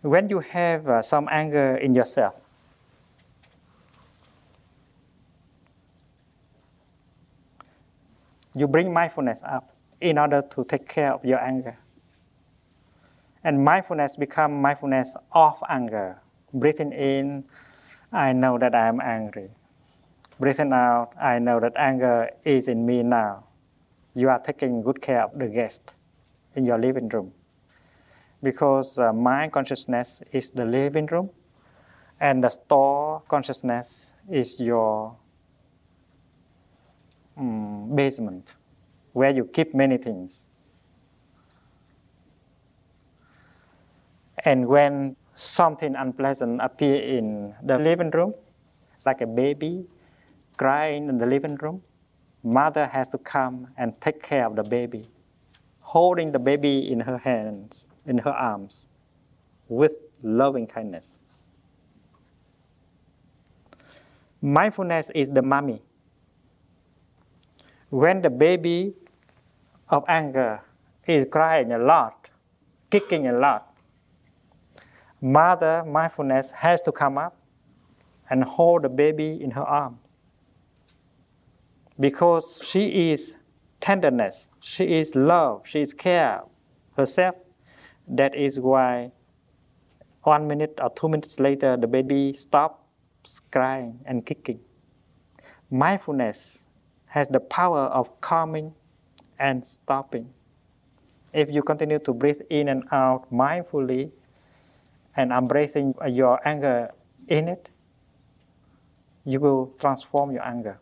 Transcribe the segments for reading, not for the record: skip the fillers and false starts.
When you have some anger in yourself, you bring mindfulness up in order to take care of your anger. And mindfulness becomes mindfulness of anger. Breathing in, I know that I am angry. Breathing out, I know that anger is in me now. You are taking good care of the guest in your living room. Because mind consciousness is the living room, and the store consciousness is your basement, where you keep many things. And when something unpleasant appears in the living room, it's like a baby crying in the living room, mother has to come and take care of the baby, holding the baby in her hands, in her arms, with loving kindness. Mindfulness is the mommy. When the baby of anger is crying a lot, kicking a lot, mother mindfulness has to come up and hold the baby in her arms. Because she is tenderness, she is love, she is care herself. That is why 1 minute or 2 minutes later, the baby stops crying and kicking. Mindfulness has the power of calming and stopping. If you continue to breathe in and out mindfully and embracing your anger in it, you will transform your anger.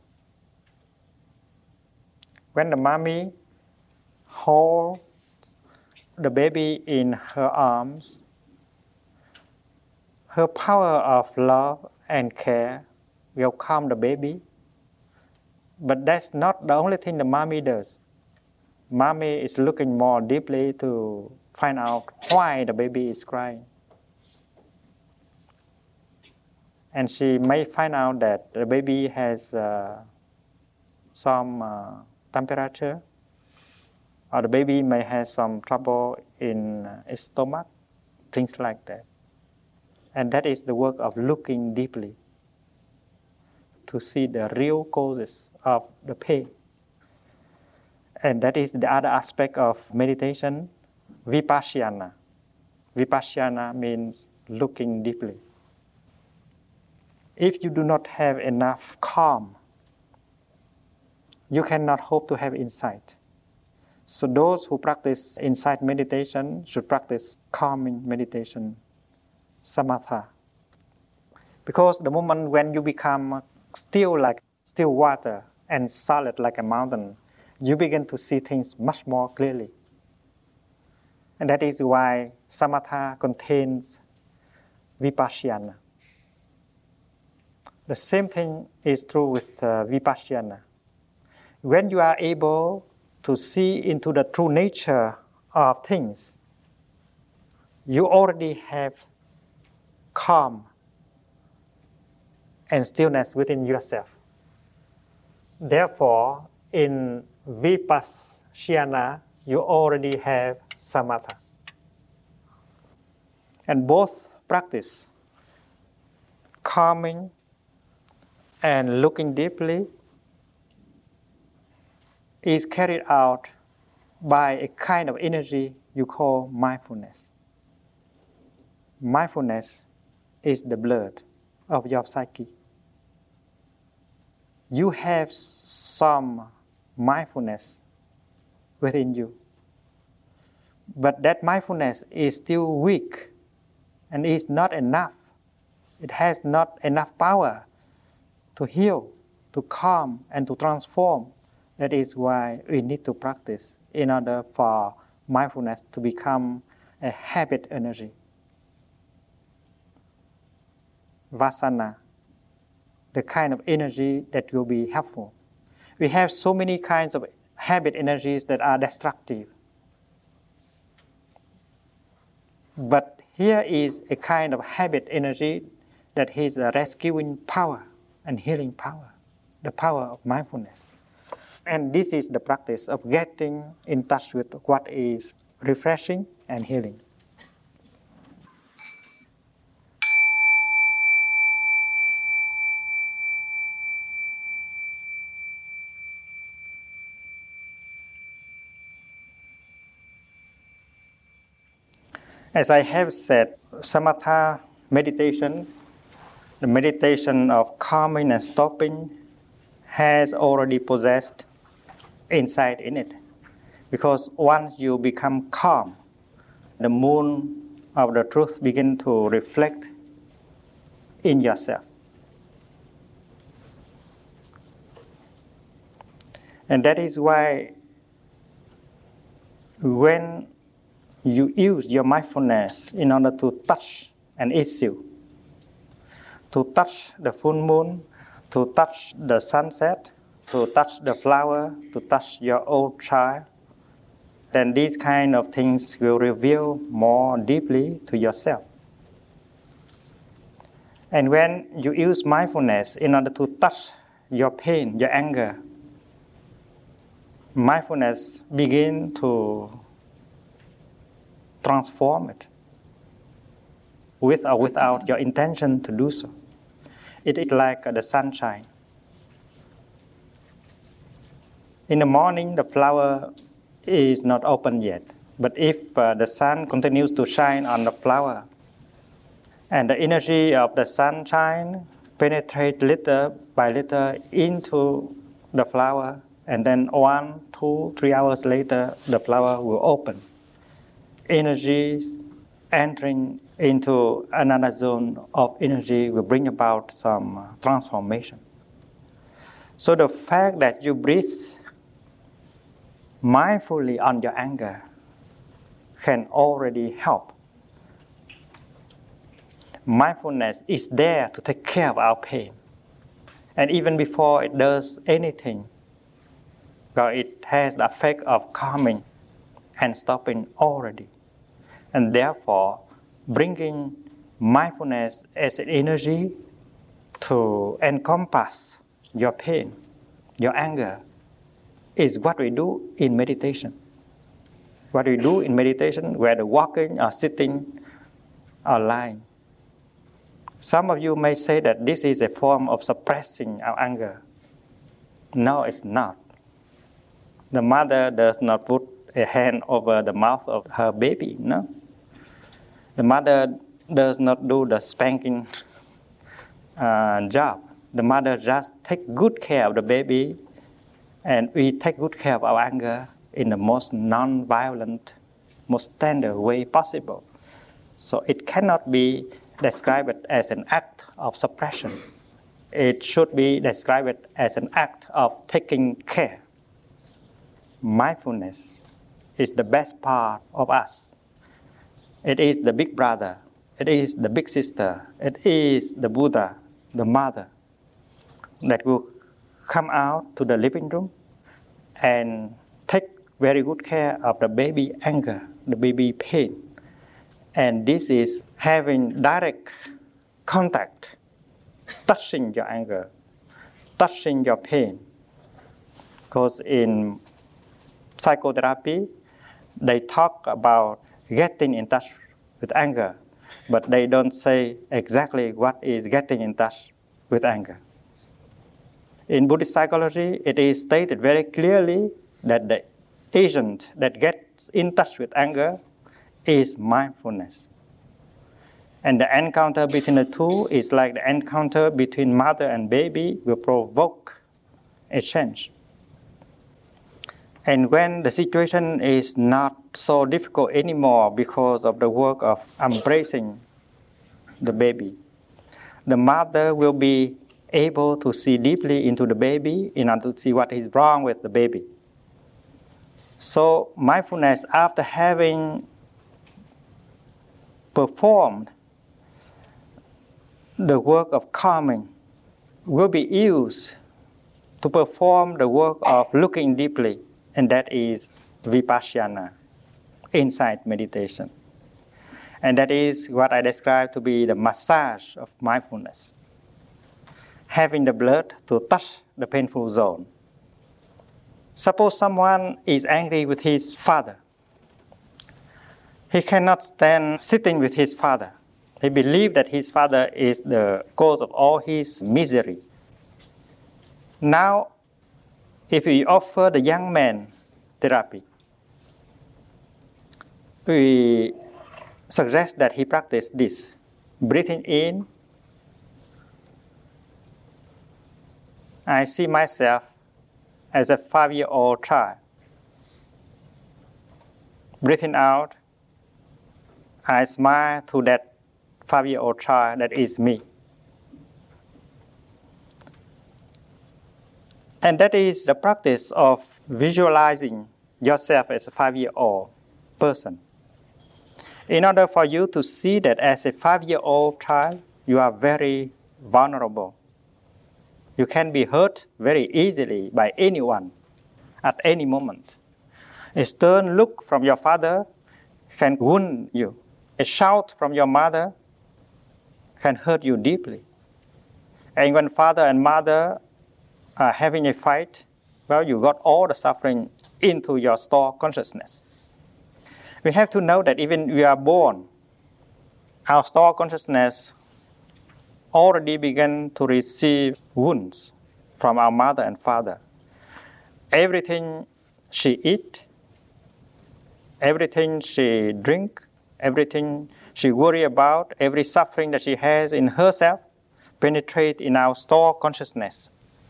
When the mommy holds the baby in her arms, her power of love and care will calm the baby. But that's not the only thing the mommy does. Mommy is looking more deeply to find out why the baby is crying. And she may find out that the baby has some temperature, or the baby may have some trouble in its stomach, things like that. And that is the work of looking deeply to see the real causes of the pain. And that is the other aspect of meditation, vipassana. Vipassana means looking deeply. If you do not have enough calm, you cannot hope to have insight. So those who practice insight meditation should practice calming meditation, samatha. Because the moment when you become still like still water and solid like a mountain, you begin to see things much more clearly. And that is why samatha contains vipassana. The same thing is true with vipassana. When you are able to see into the true nature of things, you already have calm and stillness within yourself. Therefore, in vipassana, you already have samatha. And both practice, calming and looking deeply, is carried out by a kind of energy you call mindfulness. Mindfulness is the blood of your psyche. You have some mindfulness within you, but that mindfulness is still weak and is not enough. It has not enough power to heal, to calm, and to transform. That is why we need to practice in order for mindfulness to become a habit energy. Vasana, the kind of energy that will be helpful. We have so many kinds of habit energies that are destructive. But here is a kind of habit energy that is a rescuing power and healing power, the power of mindfulness. And this is the practice of getting in touch with what is refreshing and healing. As I have said, samatha meditation, the meditation of calming and stopping, has already possessed insight in it. Because once you become calm, the moon of the truth begins to reflect in yourself. And that is why when you use your mindfulness in order to touch an issue, to touch the full moon, to touch the sunset, to touch the flower, to touch your old child, then these kind of things will reveal more deeply to yourself. And when you use mindfulness in order to touch your pain, your anger, mindfulness begins to transform it, with or without your intention to do so. It is like the sunshine. In the morning, the flower is not open yet. But if the sun continues to shine on the flower, and the energy of the sunshine penetrates little by little into the flower, and then 1, 2, 3 hours later, the flower will open. Energy entering into another zone of energy will bring about some transformation. So the fact that you breathe mindfully on your anger can already help. Mindfulness is there to take care of our pain. And even before it does anything, it has the effect of calming and stopping already. And therefore, bringing mindfulness as an energy to encompass your pain, your anger, is what we do in meditation. What we do in meditation, whether walking or sitting or lying. Some of you may say that this is a form of suppressing our anger. No, it's not. The mother does not put a hand over the mouth of her baby, no. The mother does not do the spanking job. The mother just takes good care of the baby, and we take good care of our anger in the most non-violent, most tender way possible. So it cannot be described as an act of suppression. It should be described as an act of taking care. Mindfulness is the best part of us. It is the big brother. It is the big sister. It is the Buddha, the mother, that will come out to the living room and take very good care of the baby anger, the baby pain. And this is having direct contact, touching your anger, touching your pain. Because in psychotherapy, they talk about getting in touch with anger, but they don't say exactly what is getting in touch with anger. In Buddhist psychology, it is stated very clearly that the agent that gets in touch with anger is mindfulness. And the encounter between the two is like the encounter between mother and baby will provoke a change. And when the situation is not so difficult anymore because of the work of embracing the baby, the mother will be able to see deeply into the baby in order to see what is wrong with the baby. So mindfulness, after having performed the work of calming, will be used to perform the work of looking deeply, and that is vipassana, insight meditation. And that is what I describe to be the massage of mindfulness. Having the blood to touch the painful zone. Suppose someone is angry with his father. He cannot stand sitting with his father. He believes that his father is the cause of all his misery. Now, if we offer the young man therapy, we suggest that he practice this. Breathing in, I see myself as a 5-year-old child. Breathing out, I smile to that 5-year-old child that is me. And that is the practice of visualizing yourself as a 5-year-old person. In order for you to see that as a 5-year-old child, you are very vulnerable. You can be hurt very easily by anyone at any moment. A stern look from your father can wound you. A shout from your mother can hurt you deeply. And when father and mother are having a fight, well, you got all the suffering into your store consciousness. We have to know that even we are born, our store consciousness already began to receive wounds from our mother and father. Everything she eat, everything she drink, everything she worry about, every suffering that she has in herself penetrate in our store consciousness.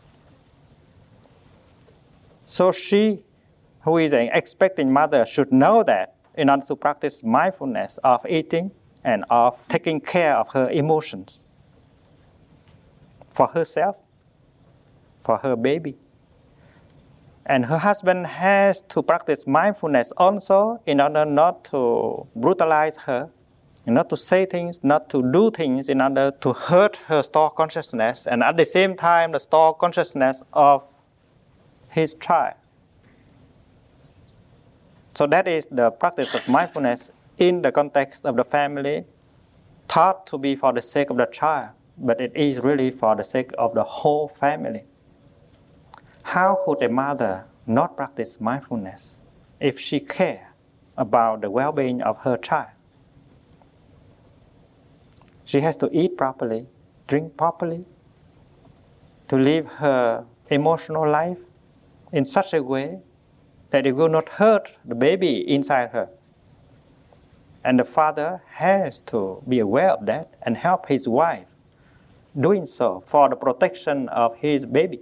So she, who is an expecting mother, should know that in order to practice mindfulness of eating and of taking care of her emotions for herself, for her baby. And her husband has to practice mindfulness also in order not to brutalize her, not to say things, not to do things in order to hurt her store consciousness, and at the same time the store consciousness of his child. So that is the practice of mindfulness in the context of the family, thought to be for the sake of the child, but it is really for the sake of the whole family. How could a mother not practice mindfulness if she cares about the well-being of her child? She has to eat properly, drink properly, to live her emotional life in such a way that it will not hurt the baby inside her. And the father has to be aware of that and help his wife doing so for the protection of his baby.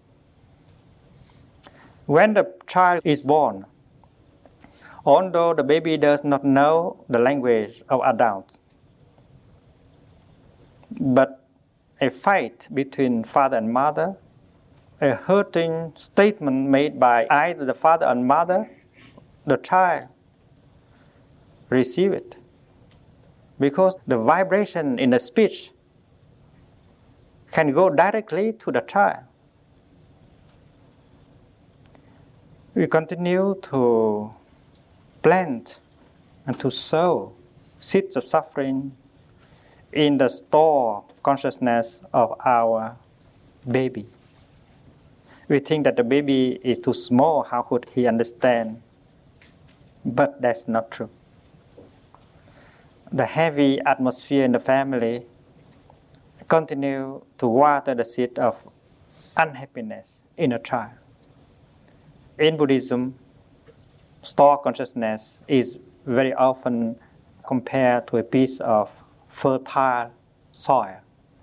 When the child is born, although the baby does not know the language of adults, but a fight between father and mother, a hurting statement made by either the father and mother, the child receive it. Because the vibration in the speech can go directly to the child. We continue to plant and to sow seeds of suffering in the store consciousness of our baby. We think that the baby is too small, how could he understand? But that's not true. The heavy atmosphere in the family continue to water the seed of unhappiness in a child. In Buddhism, store consciousness is very often compared to a piece of fertile soil,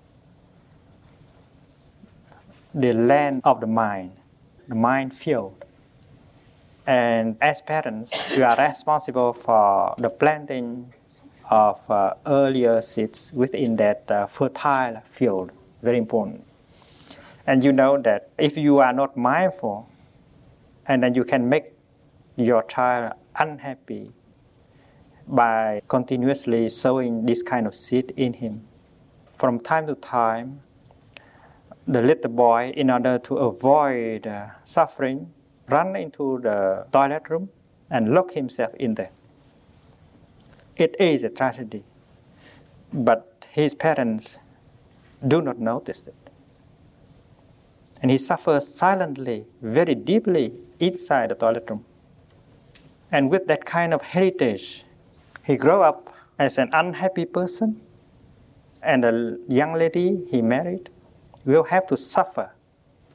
the land of the mind field. And as parents, we are responsible for the planting of earlier seeds within that fertile field. Very important. And you know that if you are not mindful, and then you can make your child unhappy by continuously sowing this kind of seed in him. From time to time, the little boy, in order to avoid suffering, run into the toilet room and lock himself in there. It is a tragedy, but his parents do not notice it. And he suffers silently, very deeply inside the toilet room. And with that kind of heritage, he grew up as an unhappy person, and the young lady he married will have to suffer.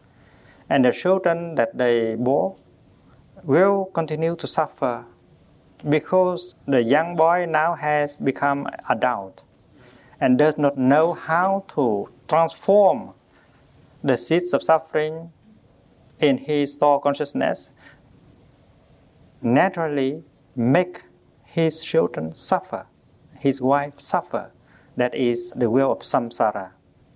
And the children that they bore will continue to suffer Because the young boy now has become adult and does not know how to transform the seeds of suffering in his thought consciousness, naturally make his children suffer, his wife suffer. That is the will of samsara.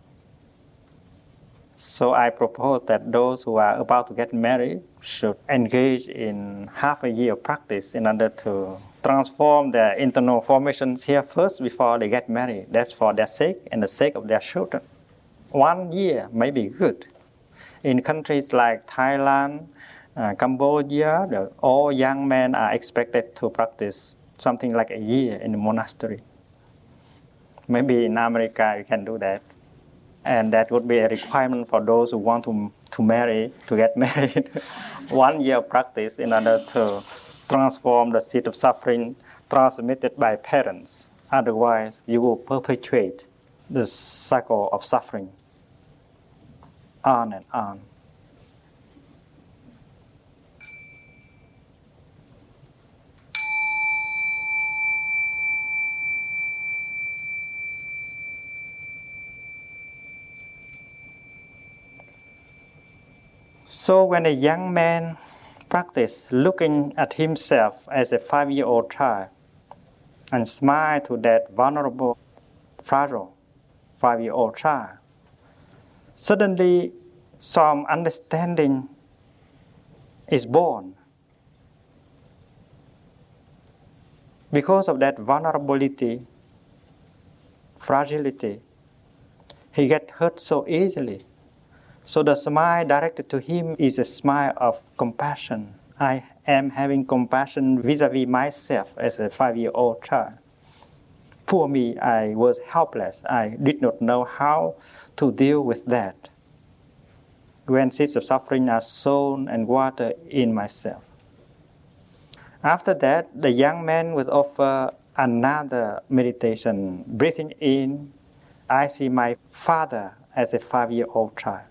So I propose that those who are about to get married should engage in half a year of practice in order to transform their internal formations here first before they get married. That's for their sake and the sake of their children. 1 year may be good. In countries like Thailand, Cambodia, all young men are expected to practice something like a year in the monastery. Maybe in America you can do that. And that would be a requirement for those who want to marry, to get married. 1 year of practice in order to transform the seed of suffering transmitted by parents. Otherwise, you will perpetuate the cycle of suffering on and on. So when a young man practices looking at himself as a 5-year-old child and smile to that vulnerable, fragile 5-year-old child, suddenly some understanding is born. Because of that vulnerability, fragility, he gets hurt so easily. So the smile directed to him is a smile of compassion. I am having compassion vis-a-vis myself as a 5-year-old child. Poor me, I was helpless. I did not know how to deal with that. When seeds of suffering are sown and watered in myself. After that, the young man was offered another meditation. Breathing in, I see my father as a 5-year-old child.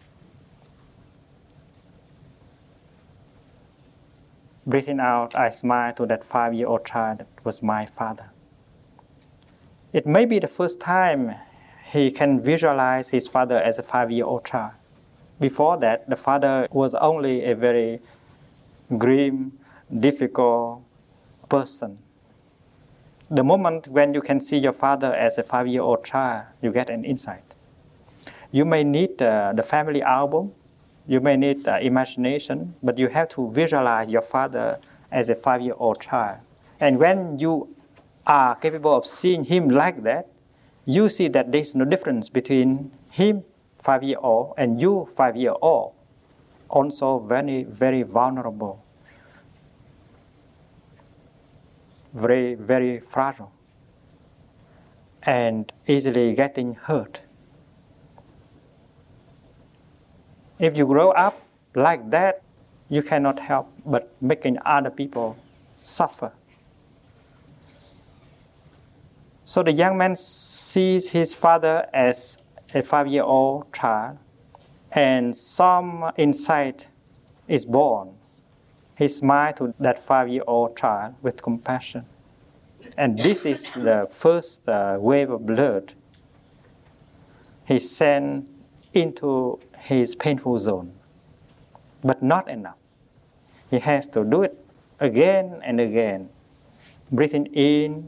Breathing out, I smile to that 5-year-old child that was my father. It may be the first time he can visualize his father as a 5-year-old child. Before that, the father was only a very grim, difficult person. The moment when you can see your father as a 5-year-old child, you get an insight. You may need the family album, you may need imagination, but you have to visualize your father as a 5-year-old child. And when you are capable of seeing him like that, you see that there's no difference between him, 5-year-old, and you, 5-year-old. Also very, very vulnerable. Very, very fragile. And easily getting hurt. If you grow up like that, you cannot help but making other people suffer. So the young man sees his father as a 5-year-old child, and some insight is born. He smiles to that 5-year-old child with compassion. And this is the first wave of blood he sent into his painful zone. But not enough. He has to do it again and again. Breathing in,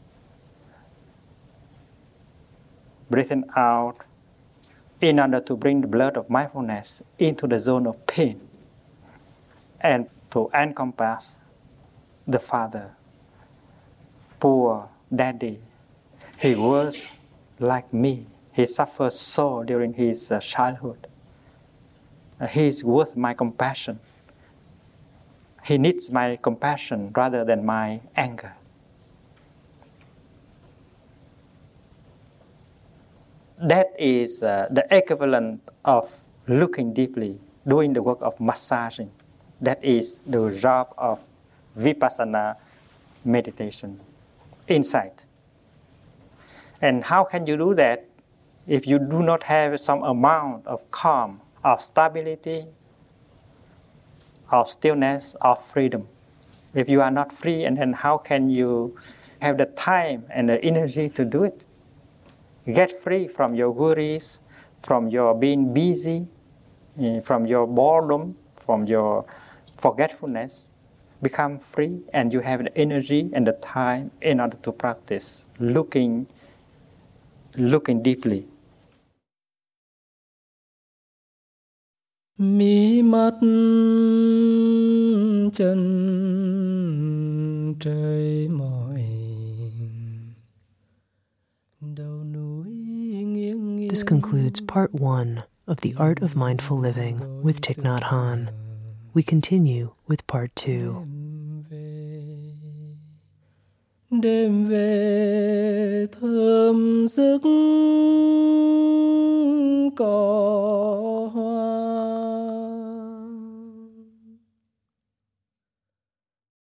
breathing out, in order to bring the blood of mindfulness into the zone of pain and to encompass the father. Poor daddy, he was like me. He suffered so during his childhood. He is worth my compassion. He needs my compassion rather than my anger. That is the equivalent of looking deeply, doing the work of massaging. That is the job of vipassana meditation, insight. And how can you do that if you do not have some amount of calm, of stability, of stillness, of freedom? If you are not free, and then how can you have the time and the energy to do it? Get free from your worries, from your being busy, from your boredom, from your forgetfulness. Become free, and you have the energy and the time in order to practice looking deeply. Mí mắt chân trời mỏi. This concludes part 1 of The Art of Mindful Living with Thich Nhat Hanh. We continue with part 2. Đêm về thơm giấc